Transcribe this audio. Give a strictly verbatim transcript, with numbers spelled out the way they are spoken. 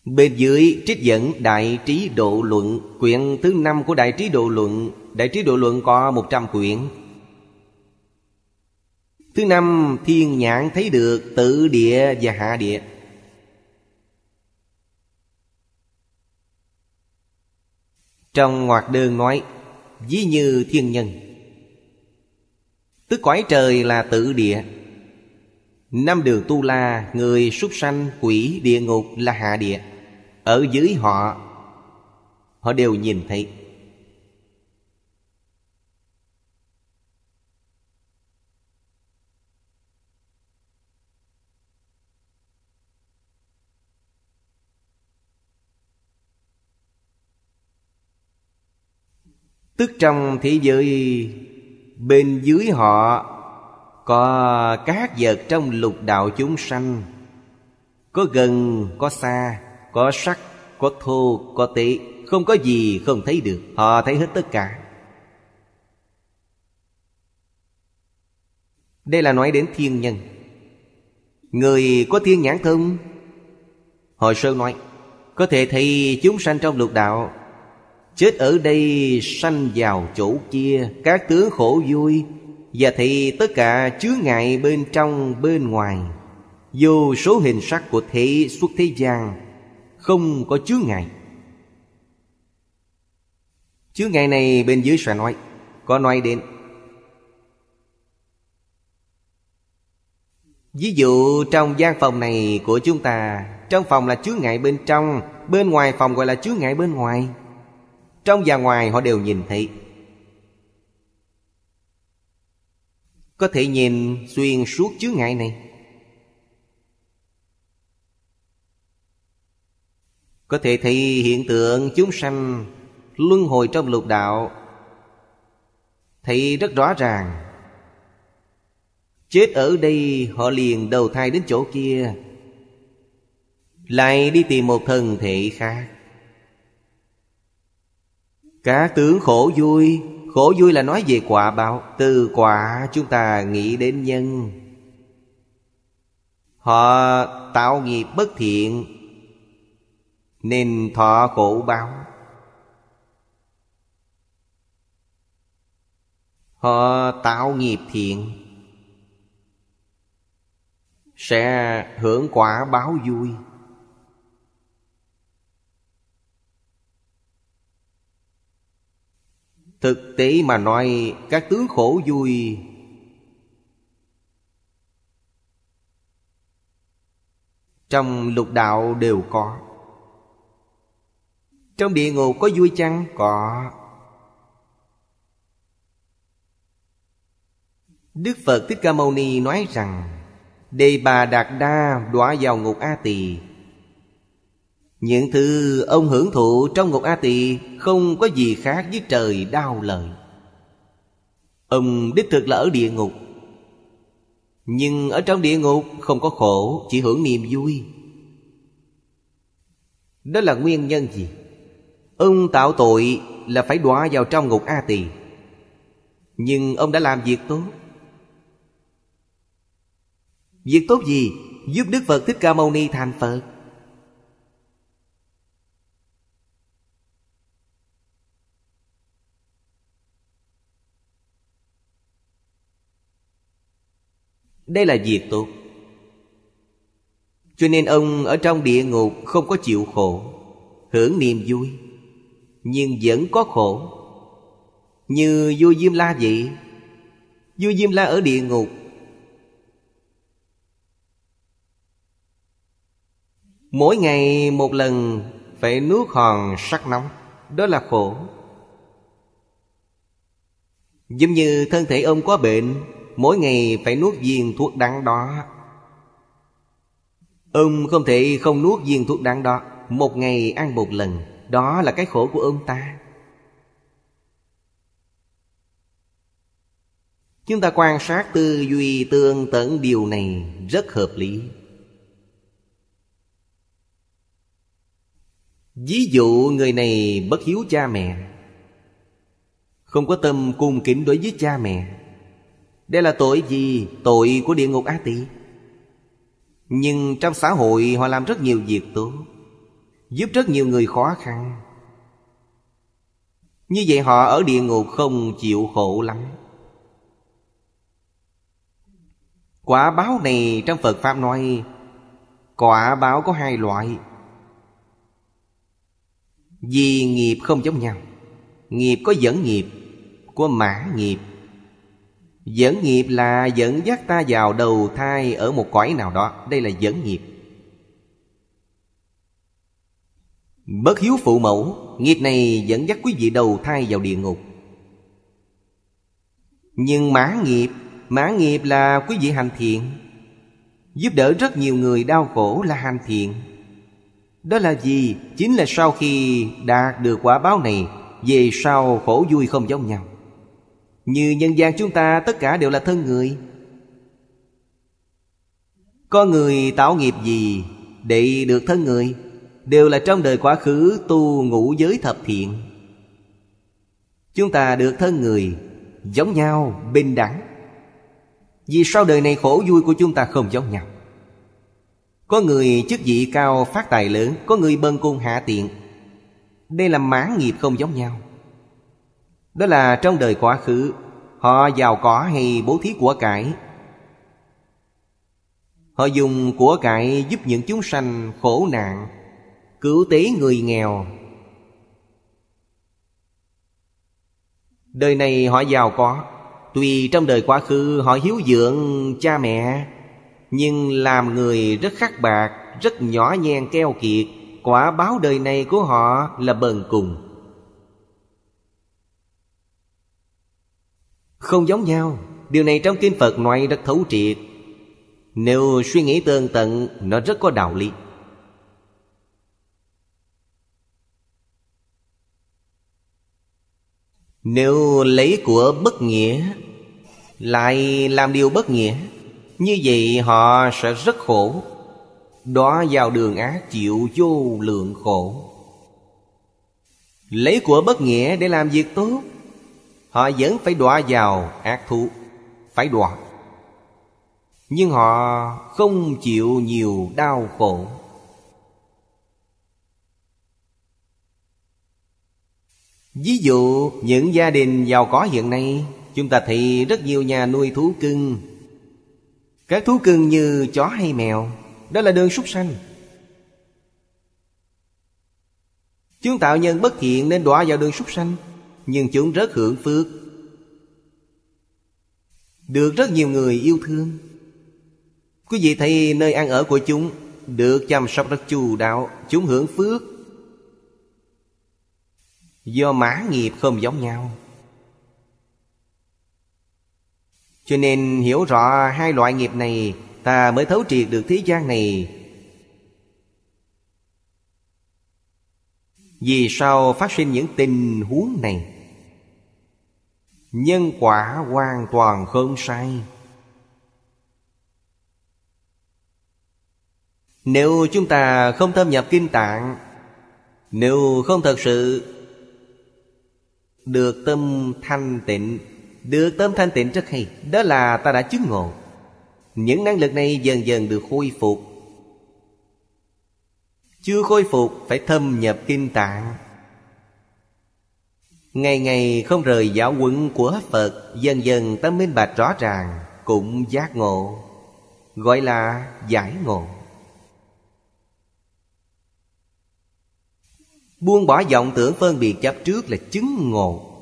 Bên dưới trích dẫn Đại Trí Độ Luận, quyển thứ năm của Đại Trí Độ Luận. Đại Trí Độ Luận có một trăm quyển. Thứ năm, thiên nhãn thấy được tự địa và hạ địa. Trong ngoặc đơn nói, ví như thiên nhân, tức cõi trời là tự địa. Năm đường tu la, người, súc sanh, quỷ, địa ngục là hạ địa. Ở dưới họ, họ đều nhìn thấy. Tức trong thế giới bên dưới họ có các vật trong lục đạo chúng sanh, có gần, có xa, có sắc, có thô, có tế, không có gì không thấy được. Họ thấy hết tất cả. Đây là nói đến thiên nhân. Người có thiên nhãn thông, Hồi Sơ nói, có thể thấy chúng sanh trong lục đạo. Chết ở đây sanh vào chỗ kia, các tướng khổ vui, và thị tất cả chướng ngại bên trong bên ngoài. Vô số hình sắc của thế xuất thế gian, không có chướng ngại. Chướng ngại này bên dưới sẽ nói, có nói đến. Ví dụ trong gian phòng này của chúng ta, trong phòng là chướng ngại bên trong, bên ngoài phòng gọi là chướng ngại bên ngoài. Trong và ngoài họ đều nhìn thấy. Có thể nhìn xuyên suốt chướng ngại này. Có thể thấy hiện tượng chúng sanh luân hồi trong lục đạo, thấy rất rõ ràng. Chết ở đây họ liền đầu thai đến chỗ kia, lại đi tìm một thân thể khác. Các tướng khổ vui, khổ vui là nói về quả báo. Từ quả chúng ta nghĩ đến nhân. Họ tạo nghiệp bất thiện nên thọ khổ báo. Họ tạo nghiệp thiện sẽ hưởng quả báo vui. Thực tế mà nói, các tướng khổ vui trong lục đạo đều có. Trong địa ngục có vui chăng? Có. Đức Phật Thích Ca Mâu Ni nói rằng, Đề Bà Đạt Đa đọa vào ngục A Tỳ. Những thứ ông hưởng thụ trong ngục A Tỳ không có gì khác với trời đau lợi. Ông đích thực là ở địa ngục, nhưng ở trong địa ngục không có khổ, chỉ hưởng niềm vui. Đó là nguyên nhân gì? Ông tạo tội là phải đọa vào trong ngục A Tỳ, nhưng ông đã làm việc tốt. Việc tốt gì? Giúp Đức Phật Thích Ca Mâu Ni thành Phật. Đây là việc tốt. Cho nên ông ở trong địa ngục không có chịu khổ, hưởng niềm vui, nhưng vẫn có khổ. Như vua Diêm La vậy. Vua Diêm La ở địa ngục, mỗi ngày một lần phải nuốt hòn sắt nóng. Đó là khổ. Giống như thân thể ông có bệnh, mỗi ngày phải nuốt viên thuốc đắng đó. Ông không thể không nuốt viên thuốc đắng đó, một ngày ăn một lần. Đó là cái khổ của ông ta. Chúng ta quan sát tư duy tương tận điều này rất hợp lý. Ví dụ người này bất hiếu cha mẹ, không có tâm cung kính đối với cha mẹ. Đây là tội gì? Tội của địa ngục A Tỳ. Nhưng trong xã hội họ làm rất nhiều việc tốt. giúp rất nhiều người khó khăn. Như vậy họ ở địa ngục không chịu khổ lắm. Quả báo này trong Phật Pháp nói, quả báo có hai loại. Vì nghiệp không giống nhau. Nghiệp có dẫn nghiệp, có mãn nghiệp. Dẫn nghiệp là dẫn dắt ta vào đầu thai ở một cõi nào đó. Đây là dẫn nghiệp. Bất hiếu phụ mẫu, nghiệp này dẫn dắt quý vị đầu thai vào địa ngục. Nhưng mãn nghiệp, mãn nghiệp là quý vị hành thiện, giúp đỡ rất nhiều người đau khổ là hành thiện. Đó là gì? Chính là sau khi đạt được quả báo này, về sau khổ vui không giống nhau. Như nhân gian chúng ta tất cả đều là thân người. Có người tạo nghiệp gì để được thân người? Đều là trong đời quá khứ tu ngũ giới thập thiện. Chúng ta được thân người giống nhau, bình đẳng. Vì sau đời này khổ vui của chúng ta không giống nhau. Có người chức vị cao phát tài lớn, có người bần cùng hạ tiện. Đây là mãn nghiệp không giống nhau. Đó là trong đời quá khứ họ giàu có hay bố thí của cải. Họ dùng của cải giúp những chúng sanh khổ nạn, cứu tế người nghèo. Đời này họ giàu có. Tuy trong đời quá khứ họ hiếu dưỡng cha mẹ, nhưng làm người rất khắc bạc, rất nhỏ nhen keo kiệt. Quả báo đời này của họ là bần cùng. Không giống nhau. Điều này trong kinh Phật nói rất thấu triệt. Nếu suy nghĩ tường tận, nó rất có đạo lý. Nếu lấy của bất nghĩa lại làm điều bất nghĩa, như vậy họ sẽ rất khổ, đọa vào đường ác, chịu vô lượng khổ. Lấy của bất nghĩa để làm việc tốt, họ vẫn phải đọa vào ác thú, phải đọa. Nhưng họ không chịu nhiều đau khổ. Ví dụ những gia đình giàu có hiện nay, chúng ta thấy rất nhiều nhà nuôi thú cưng. Các thú cưng như chó hay mèo, đó là đường súc sanh. Chúng tạo nhân bất thiện nên đọa vào đường súc sanh, nhưng chúng rất hưởng phước, được rất nhiều người yêu thương. Quý vị thấy nơi ăn ở của chúng được chăm sóc rất chu đáo, chúng hưởng phước. Do mãn nghiệp không giống nhau. Cho nên hiểu rõ hai loại nghiệp này, ta mới thấu triệt được thế gian này. Vì sao phát sinh những tình huống này? Nhân quả hoàn toàn không sai. Nếu chúng ta không thâm nhập kinh tạng, nếu không thật sự được tâm thanh tịnh, được tâm thanh tịnh rất hay, đó là ta đã chứng ngộ. Những năng lực này dần dần được khôi phục. Chưa khôi phục phải thâm nhập kinh tạng, ngày ngày không rời giáo huấn của Phật. Dần dần tâm minh bạch rõ ràng, cũng giác ngộ, gọi là giải ngộ. Buông bỏ vọng tưởng phân biệt chấp trước là chứng ngộ.